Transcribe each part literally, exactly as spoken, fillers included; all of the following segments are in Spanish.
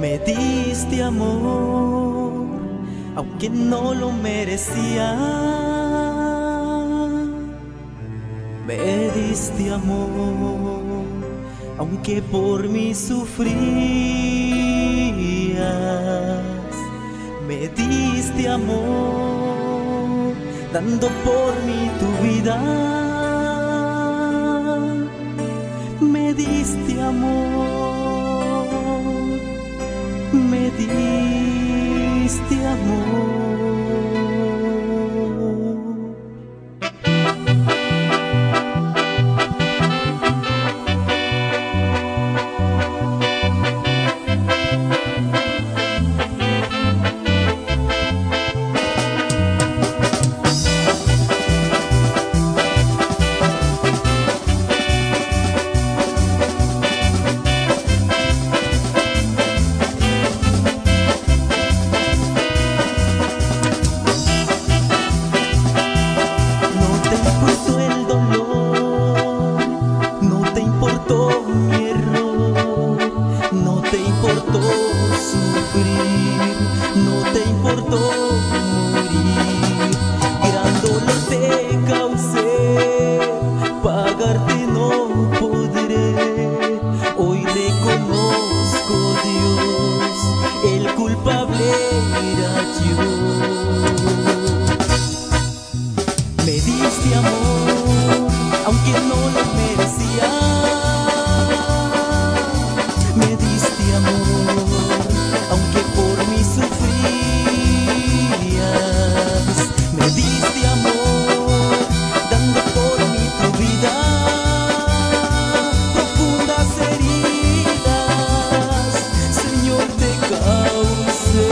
Me diste amor, aunque no lo merecía. Me diste amor, aunque por mí sufrías. Me diste amor, dando por mí tu vida. Me diste amor, me diste amor. No te importó morir, gran dolor te causé, pagarte no podré. Hoy reconozco, Dios, el culpable era yo. Me diste amor, aunque no lo merecía. Me diste amor, aunque por mí sufrías. Me diste amor, dando por mí tu vida. Profundas heridas, Señor, te causé.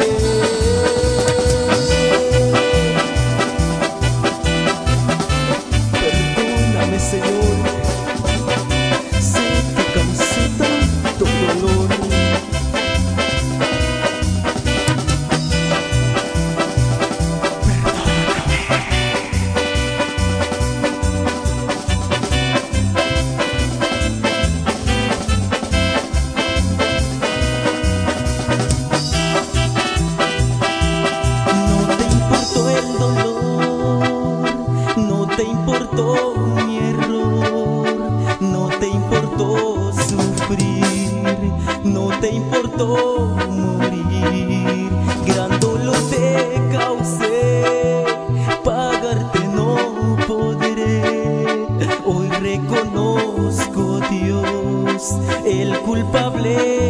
Perdóname, Señor, sé que causé tanto dolor. No te importó mi error, no te importó sufrir, no te importó morir. Gran dolor te causé, pagarte no podré. Hoy reconozco, Dios, el culpable